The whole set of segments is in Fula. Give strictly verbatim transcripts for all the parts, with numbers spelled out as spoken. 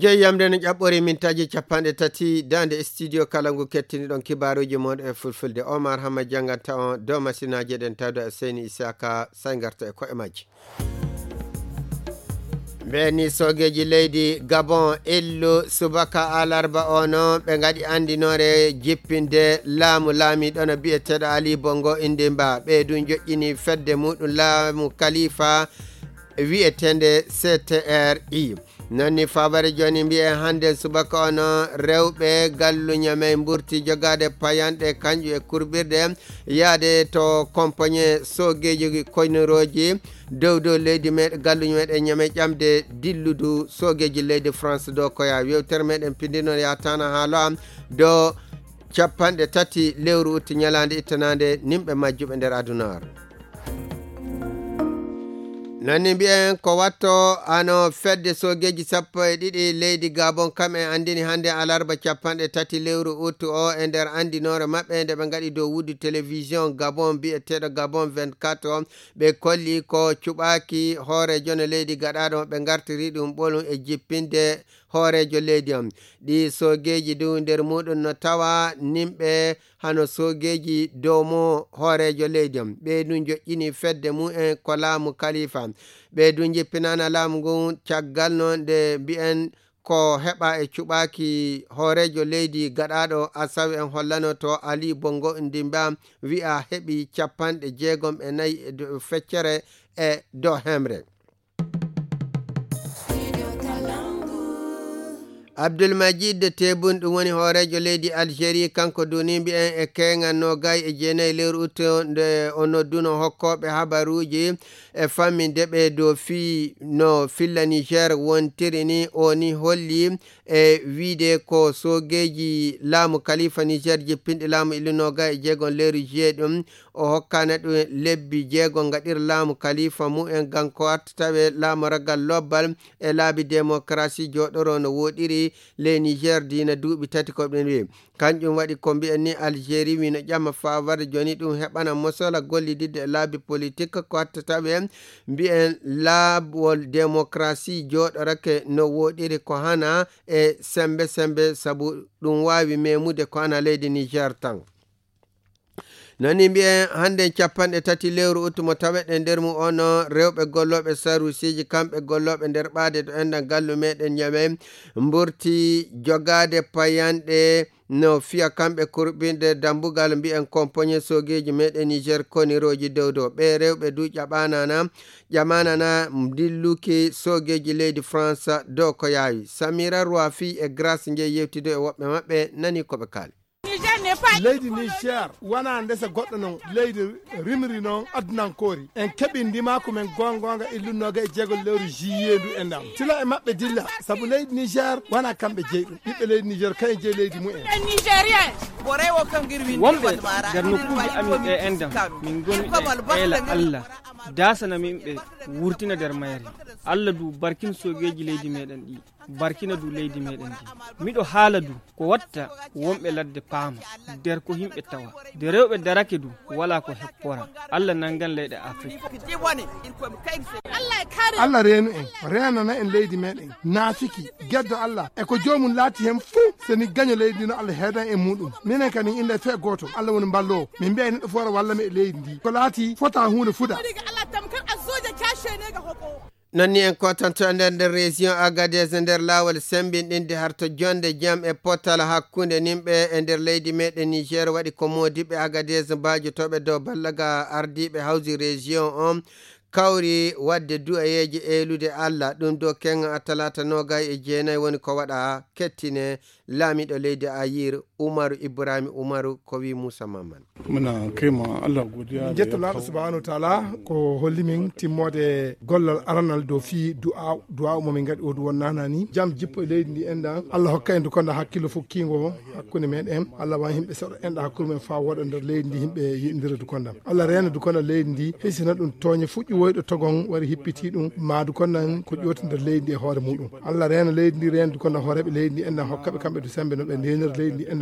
jeeyamde no ƴaɓɓori mintaji capanɗe tati dande studio kalangu kettini ɗon kibaruji moɗon e fulfulde Omar Hamma janganta on dow masinaji ɗen tawde e Seyni Isaka say garta e koye majji. Beni sogeji leydi Gabon illu subaka alarba ono ɓe gaɗi andinore jippinde laamu laamiɗo no biyeteɗo Ali Bongo Ondimba ɓeydu joƴƴini fedde muɗum laamu Khalifa wiyetende C T R I. nonni fabare joni mbiye hande subaka ono rewɓe galluñame mburti jogade payanɗe kanƴu e kurbirde yaade to compagnie sogeji koynoroji dow dow leydi meɗen galluñu meɗen ñame ƴamde dilludu sogeji leydi France do koya yewtere meɗen pindino yatana haalo am do capanɗe tati lewru utti ñalande ittanande nimɓe majjuɓe nder adunaru. nonni mbiyen ko watto ano fedde sogeji sappo e ɗiɗi leydi Gabon kam en andini hande alarba capanɗe tati lewru uttu o e nder andinore maɓɓe nde ɓe gaɗi dow wuddu télévision Gabon biyeteɗo Gabon vingt-quatre o ɓe kolli ko cuɓaki hoorejo no leydi gaɗaɗo ɓe gartiri ɗum ɓolum e jippinde hoorejo leydi on ɗi sogeji du nder muɗum no tawa nimɓe hano sogeji dow mo hoorejo leydi on ɓeydu joƴƴini fedde mumen ko laamu Khalifa ɓeydu jippinana laamu ngun caggal noon nde mbiyen ko heɓa e cuɓaki hoorejo leydi gaɗaɗo asawi en hollano to Ali Bongo Ondimba wi'a heɓi capanɗe jeegom e nayyi e feccere e dow hemre. Abdoulmajid Tebboune ɗum woni hoorejo leydi Algérie kanko duni mbi'en e keŋal nogay e jeenayi lewru utto nde o nodduno hokkoɓe habaruji e famminde ɓe dow fi no filla Niger wontiri ni o ni holli e wiide ko sogeji laamu Khalifa Niger jippinɗi laamu illu nogay e jeegon lewru juillet ɗum o hokkane ɗum lebbi jeegon gaɗir laamu Khalifa mu'en ganko artataɓe laamu ragal lobbal e laabi démocratie joɗoro no woɗiri le Niger dina duuɓi tati ko ɓen wi kanjum waɗi ko mbi'en ni Algérie wi no ƴama fawarde joni ɗum heɓana mosola gollididde e laabi politique ko hattataɓe mbi'en laabol démocratie joɗorake no woɗiri ko hana e sembe sembe sabu ɗum wawi memude ko hana leydi Niger tan. noni mbiyen hande capanɗe tati lewru uttumo taweɗe nder mu ono rewɓe golloɓe sarusiji kamɓe golloɓe nder ɓaade to enɗan gallu meɗen ñame mburti jogade payanɗe no fiya kamɓe kurɓinde dambugal mbiyen compagnie sogeji meɗen Niger koniroji dow dow ɓe rewɓe du ƴaɓanana ƴamanana dilluki sogeji leydi France dow ko yawi. Samira Rouafi e Grace nje yewtido e woɓɓe maɓɓe nani koɓe kaali. leydi Niger wana ndesa goɗɗo noon leydi rimri noon addunankori en keɓi ndimako men gongonga illunoga e jeegol lewru juillet ndu endam tila e mabɓe dilla saabu leydi Niger wana kamɓe jeeyi ɗum ɓiɓɓe leydi Niger kayen jeeyi leydi mumen nigérien wonɓe nder nokkuji amin ɗe endam min goni e eela Allah dasana minɓe wurtina nder mayri Allah du barkin sogeji leydi meɗen ɗi barkina du leydi meɗen ɗi miɗo haala du ko watta wonɓe ladde paama nder ko himɓe tawa de rewɓe darake du wala ko heppora Allah nangan leyɗe Afrique Allah reenu en renana en leydi meɗen naafiki geddo Allah e ko jomum laati hen fuu seni gaño leydi no Allah heedan e muɗum minen kadi inde fe goto Allah woni ballo min mbiya neɗɗo fora walla me e leydi ndi ko laati fota hunde fuɗa. nonni en kotanto nder nder région Agadez nder laawol sembinɗinde harto jonde jam e pottal hakkunde nimɓe e nder leydi meɗen Niger waɗi ko modiɓe Agadez mbajotoɓe dow ballaga ardiɓe hawsi région on kawri wadde du'ayeji elude Allah ɗum do kenga talata nogay e jeenayi woni ko waɗa kettine laamiɗo leydi Ayir Umaru Ibrahima Umaru ko wi Moussa Mamman. muna kema Allah godiya jettalaɗo subhanahu wa taala ko holli min timmode gollal aranal dow fi du'a du'a mo min gaɗi o du wonnana ni jam jippo e leydi ndi enɗa Allah hokka en dukonda hakkille fof kingo hakkunde meɗen Allah wa himɓe seɗo enɗa hakkude men fa woɗa nder leydi ndi yimɓe yiɗidira dukonda Allah reena dukonda leydi ndi heysina ɗum toñe fuƴƴi woyɗo togon wari hippiti ɗum ma dukondan ko ƴoti nder leydi ndi e hoore muɗum Allah reena leydi ndi reena dukonda hooreɓe leydi ndi enɗa hokkaɓe kamɓe du sembe no ɓe ndenir leydi ndi enɗa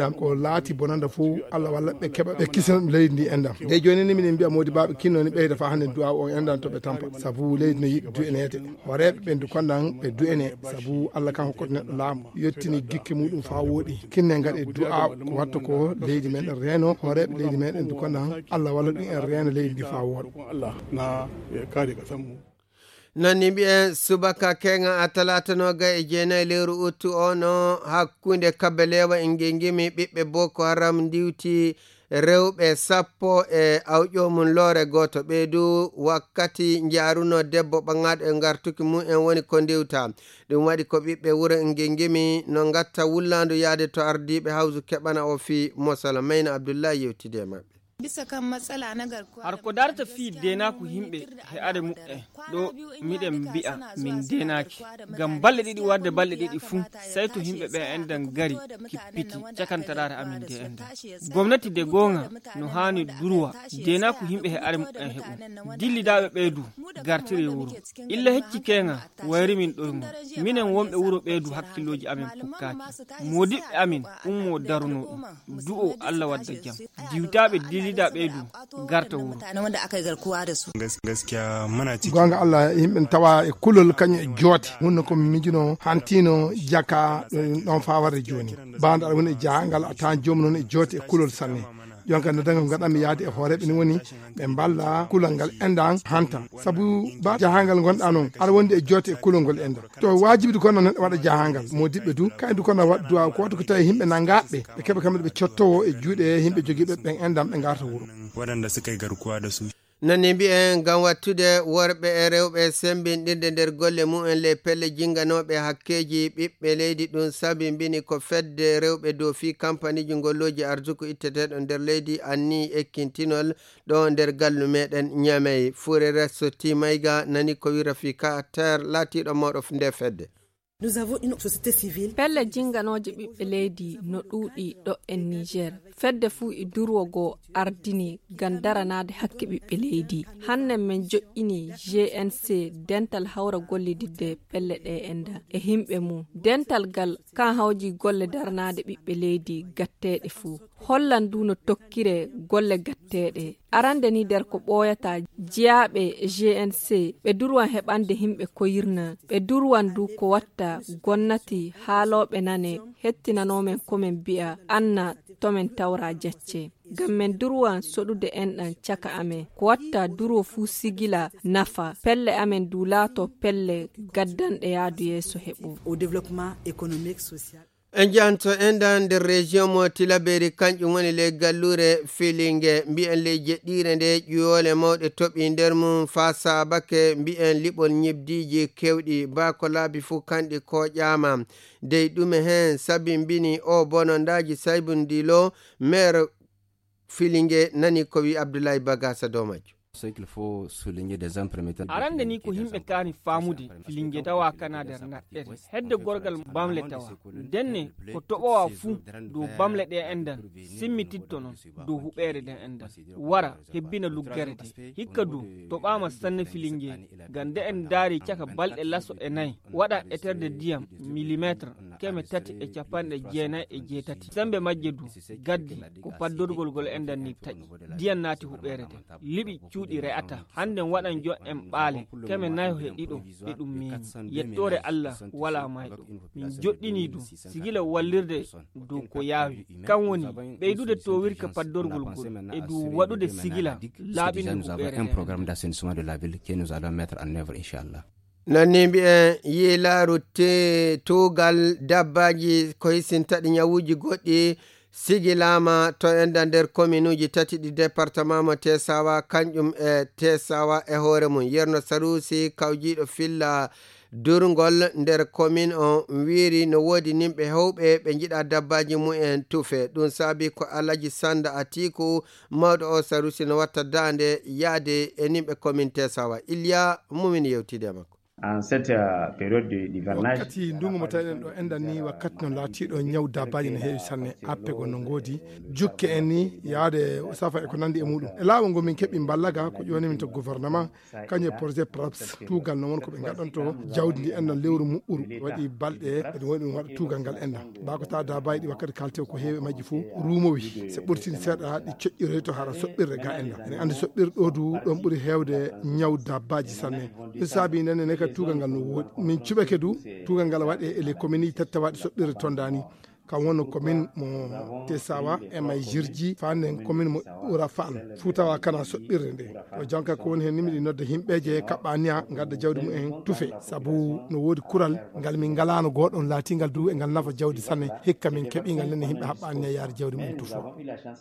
endam ko laati bonanda fu Allah walla be keba be kisan leydi ndi endam de joni ni min biya modi babe kinno ni beyda fa hande du'a o endam to be tampa sabu leydi no yidi du'enete warebe be du kondan be du'ene sabu Allah kan ko neddo laam yottini gikke mudum fa wodi kinne ngade du'a ko watto ko leydi men reno warebe leydi men du kondan Allah walla dum en reno leydi fa wodi Allah na kare ka sammu nani mbi'en subaka kenga a talatanoga e jeenayi lewru uttu ono hakkunde kabelewa e ngengimi ɓiɓɓe boko haram ndiwti rewɓe sappo e awƴomum loore goto ɓeydu wakkati jaaruno debbo ɓaŋaɗo e gartuki mum en woni ko ndiwta ɗum waɗi ko ɓiɓɓe wuro e ngengimi no gatta wullandu yaade to ardiɓe hawsu keɓana o fi mosala mayna abdoullahi yewtide e maɓɓe bisa kan matsala na garkuwa har ko darta fi dena ku himɓe he ade mu'e ɗo miɗen mbi'a min denaki ngam balɗe ɗiɗi wadde balɗe ɗiɗi fuu sai to himɓe ɓe endan gari kippiti cakantaɗare amin de enda gomnati de gonga no hani durwa dena ku himɓe he ade mu'en heɓu dillidaɓe ɓeydu gartiri wuro illa hecci kenga wayri min ɗoymo minen wonɓe wuro ɓeydu hakkilloji amin pukkaki modiɓɓe amin ummo daruno ɗum du'o Allah wadda jam diwtaɓe dilli da ɓeydu garta wuro wanda aka yi garkuwa da su gaskiya muna ciki gonga Allah himɓe tawa e kulol kañum e jooti wonno ko mijino hantino jaka ɗon fawade joni banda aɗa woni e jahangal a tawan joomum noon e jooti e kulol sanne jonka no dagal gaɗanmi yaade e hooreɓe ni woni ɓe mballa kulol ngal endan hanta sabu ba jahangal gonɗa noon aɗa wondi e joote e kulol ngol enda to wajibide kono neɗɗo waɗa jahangal modiɓɓe du kaydu kono waɗa duwa ko waɗa ko tawi yimɓe nangaɓe ɓe keɓa kamɓe ɓe cottowo e juuɗe yimɓe jogiiɓe ɓen endam ɓe garta wuuro waɗanda suka yi garkuwa da su nani mbi'en ngam wattude worɓe e rewɓe sembinɗirde nder golle mumen le pelle jinganoɓe hakkeji ɓiɓɓe leydi ɗum sabi mbini ko fedde rewɓe dow fi kampaniji golloji arsuku itteteɗo nder leydi anni ekkintinol ɗo nder gallu meɗen ñamey fure resto timayga nani ko wi Rafika Terre laatiɗo mawɗo nde fedde Nous avons une société civile. Pelle jinganoje ɓiɓɓe leydi no ɗuuɗi ɗo en Niger. Fedde fuu e durwogo ardini gam daranade hakke ɓiɓɓe leydi. Hanne men joƴƴini G N C dental hawra gollididde pelle ɗe enda e himɓe mum. Dental gal kan hawji golle daranade ɓiɓɓe leydi gatteɗe fuu. Holland du no tokkire golle gatteɗe. Arande ni der ko ɓooyata jiyaɓe G N C ɓe durwan heɓande himɓe koyirna ɓe durwan du ko watta gonnati haaloɓe nane hettinanomen komin bi'a anna tomin tawra jacce gam men durwan soɗude enɗan caka amen ko watta duro fuu sigila nafa pelle amen du laato pelle gaddanɗe yaadu yeeso heɓu au développement économique social. en janto endan nder région mo Tilaberi kanƴum woni ley gallure Filingue mbi'en ley jeɗɗire nde ƴuyole mawɗe toɓi nder mum fa sabake mbi'en liɓol ñibdiji kewɗi ba ko laabi fuu kanɗi koƴama dey ɗume hen sabi mbini o bonondaji Saybou Ndilo maire Filingue nani ko wi Abdoulaye Bagassa dow majjo. arande ni ko himɓe kaani faamude Filingue tawa kana nder naɗɗere hedde gorgal bamle tawa denne ko toɓowa fuu dow bamle ɗe endan simmititto noon dow huɓere ɗen endan wara hebbina luggere de hikka du toɓama sanne Filingue ngam nde en daari caka balɗe laso e nayyi waɗa eterde ndiyam millimétre keme tati e capanɗe jeenayi e jeetati sembe majje du gaddi ko paddorgol gol endan ni taƴi ndiyam naati huɓere de liɓi cuuɗi re'ata hannden waɗan jo en ɓaale keme nayo he ɗiɗo e ɗum min yettore Allah wala mayɗo min joɗɗini du sigila wallirde dow ko yaawi kan woni ɓeydude to wirka paddorgol gol e du waɗude sigila laaɓindu un programme d'assainissement de la ville que nous allons mettre en œuvre inchallah. nanni mbi'en yiilaaru te tuugal dabbaji ko hisintaɗi ñawuji goɗɗi sigilama to enda nder commune uji tati ɗi département mo Tesawa kanƴum e Tesawa e hoore mum yerno Sarusi kawjiɗo filla durgol nder commune o wiiri no woodi nimɓe hewɓe ɓe jiɗa dabbaji mumen tufe ɗum saabi ko Alaji Sanda Atiku mawɗo o Sarusi no watta dande yaade e nimɓe commune Tesawa Iliya mumin yewtide makko. en cette période d'hivernage wakkati ndungu mo tawi ɗo endan ni wakkati no laatiɗo ñaw dabbaji ne heewi sanne appego no ngoodi jukke en ni yaade safa e ko nandi e muɗum e laawol ngol min keeɓi ballaga ko ƴoni min to gouvernement kañum e projet praps tuugal no won ko ɓe gaɗanto jawdi ndi endan lewru muɓɓuru waɗi balɗe eɗum woni ɗum waɗa tuugal ngal endan mbako ta dabaji ɗi wakkati kalte ko heewi majji fof ruumowi so ɓurtini seeɗa ɗi coƴƴiroy to hara soɓɓirde ga endan ene andi soɓɓirɗe ɗo du ɗon ɓuuri heewde ñaw dabbaji sanne ɗum saabi nenne ne kadi tuugal ngal no woodi min cuɓake du tuugal ngal waɗe e les communes yi tetta waɗi soɓɓirde tondani kam wonno commune mo Tessawa e may jirji faanden commune mo ɓuura fan Fuutawa kana soɓɓirde nde o jonka ko woni hen nimi ɗi nodda himɓeje kaɓɓaniya gadda jawdi mumen tuufe saabu no woodi kural ngal min galano goɗon laatingal du e ngal nafa jawdi sanne hikka min keeɓingal nenne himɓe haɓɓaniya yaade jawdi mumen tuufo.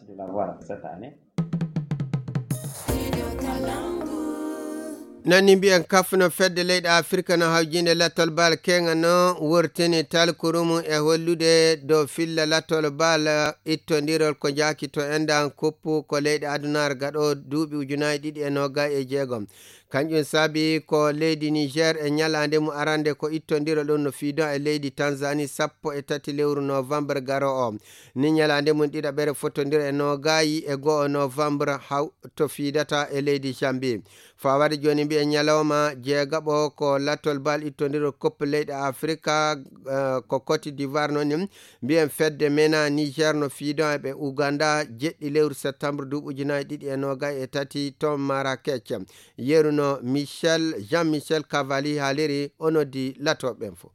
nani mbiyan kafno fedde leyɗe afrique no hawjinde lattol bal kenga no wurtini talkurumu e hollude dow filla lattol bal ittodirol ko jaaki to endan kuppu ko leyɗe adunar gaɗo duuɓi ujunaji ɗiɗi e noga e jeegom kanƴum saabi ko leydi niger e ñalande mu arande ko ittodira ɗum no fiidon e leydi tanzanie sappo e tati lewru novembre garo o ni ñalande mum ɗiɗaɓere fotodira e nogayi e goho novembre haw to fiidata e leydi Zambie fawade joni mbiye ñalawma jeegaɓo ko lattol bal ittodira coupe leyɗe africa uh, ko cote d'ivoire noon mbiyen fedde mena niger no fiidon eɓe uganda jeɗɗi lewru septembre duuɓi ujunaji ɗiɗi e nogayi e tati to marakech yeruno Michel Jean Michel Cavalli haaliri onodi latoɓen fo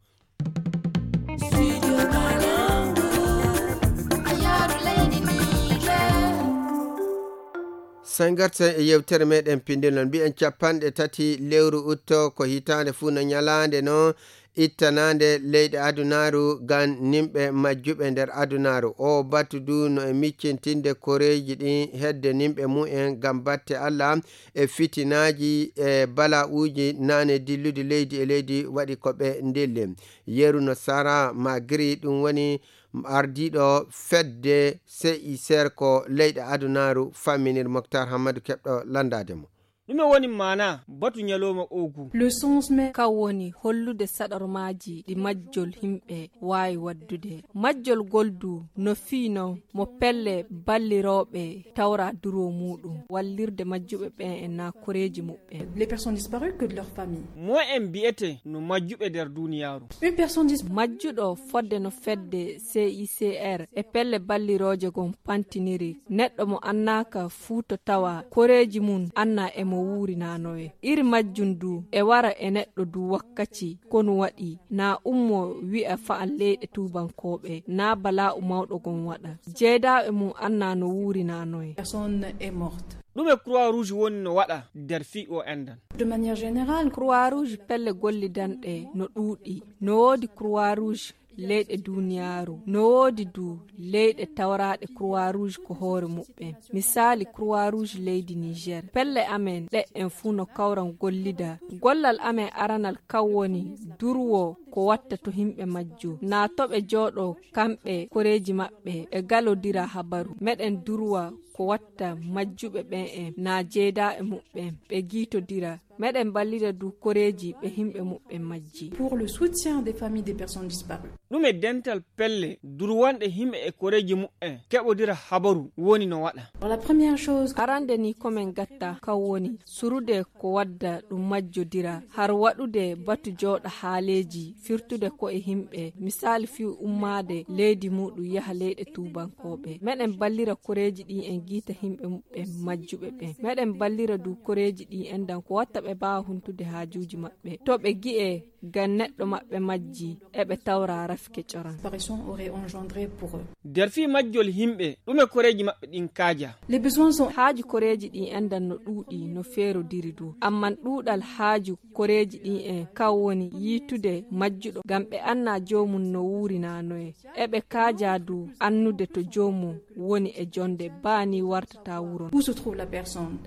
sangarta e yewtere meɗen pindilon mbiyen capanɗe tati lewru utto ko hitande fuu no ñalande no ittanande leyɗe adunaru gan nimɓe majjuɓe nder adunaru o batudu no e miccintinde koreji ɗi hedde nimɓe mu'en gam batte allah e fitinaji e bala uji nane dillude leydi e leydi waɗi koɓe ndille yeru no sara magri ɗum woni ardiɗo fedde C I C R ko leyɗe adunaru famminir Moctar Hamadou keɓɗo landade mo ɗume woni mana batu ñalowma ogu le sens me ka woni hollude saɗormaji ɗi majjol himɓe wawi waddude majjol goldu no fiino mo pelle balliroɓe tawra duro muɗum wallirde majjuɓe ɓen e na koreji muɓɓe les personnes disparues que de leur famille mo en biyete no majjuɓe nder duniyaru une personne dis majjuɗo fodde no fedde C I C R e pelle balliroje gon pantiniri neɗɗo mo annaka fuuto tawa koreji mum anna e mo wurinanoye iri majjum du e wara e neɗɗo du wakkati kono waɗi na ummo wi'a fa'an leyɗe tubankoɓe na bala u mawɗo gon waɗa jeedaɓe mum anna no wurinanoye personne est morte ɗume croix rouge woni no waɗa nder fi o endan de manière générale croix rouge pelle gollidanɗe no ɗuuɗi no woodi croix rouge leyɗe duniyaru no woodi du leyɗe tawraɗe croix rouge ko hoore muɓɓen misali croix rouge leydi niger pelle amen ɗe en fuu no kawran gollida gollal amen aranal kawwoni durwo ko watta to himɓe majju na toɓe jooɗo kamɓe koreji maɓɓe e galodira habaru meɗen durwa ko watta majjuɓe ɓen en na jeeda e muɓɓen ɓe giitodira meɗen ballida du koreji ɓe himɓe muɓɓen majji pour le soutien des familles des personnes disparues ɗume dental pelle durwanɗe himɓe e koreji muɓɓen keɓodira habaru woni no waɗa la première chose arande ni komin gatta kan woni surude ko wadda ɗum majjodira har waɗude batu jooɗa haaleji firtude ko e himɓe misali fi ummade leydi muɗum yaha leyɗe tubankoɓe meɗen ballira koreji ɗi en giita himɓe muɓɓen majjuɓe ɓen meɗen ballira du koreji ɗi endan ko watta ɓe bawa huntude haajuji maɓɓe to ɓe gi'e gan neɗɗo maɓɓe majji eɓe tawra rafke coran disparition aurait engendré pour eux nder fi majjol himɓe ɗume koreji maɓɓe ɗin kaaja les besoins sont haaju koreji ɗi endan no ɗuuɗi no feerodiri du amman ɗuuɗal haaju koreji ɗi en kaw woni yiitude majjuɗo gam ɓe anna jomum no wurinanoye eɓe kaaja du annude to jomum woni e jonde baani wartata wuron où se trouve la personne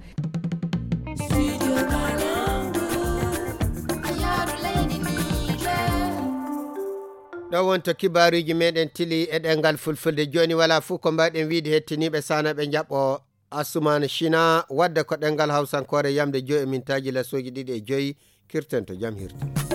ɗo wonto kibaruji meɗen tili e ɗengal fulfulde joni wala fuu ko mbaɗen wiide hettiniɓe sana ɓe jaɓɓo Assoumane China wadda ko ɗengal hawsankore yamde joyi e mintaji lasoji ɗiɗi e joyi kirten to jam hirde.